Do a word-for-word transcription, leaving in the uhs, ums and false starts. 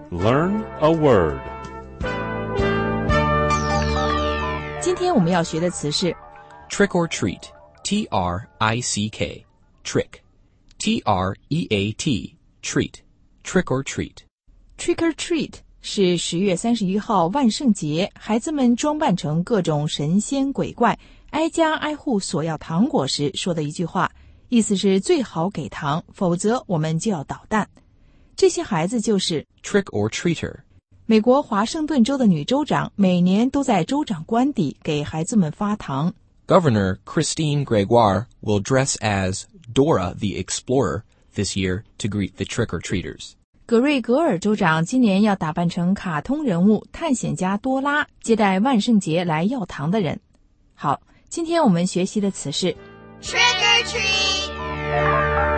Learn a word. 今天我们要学的词是 Trick or treat, T R I C K, trick, T R E A T, treat, trick or treat. Trick or treat 是十月三十一号万圣节，孩子们装扮成各种神仙鬼怪，挨家挨户索要糖果时说的一句话，意思是最好给糖，否则我们就要捣蛋。这些孩子就是 Trick or treater. 美国华盛顿州的女州长每年都在州长官邸给孩子们发糖。 Governor Christine Gregoire will dress as Dora the Explorer this year to greet the trick-or-treaters. 葛瑞格尔州长今年要打扮成卡通人物探险家多拉，接待万圣节来要糖的人。好，今天我们学习的词是 Trick or treat!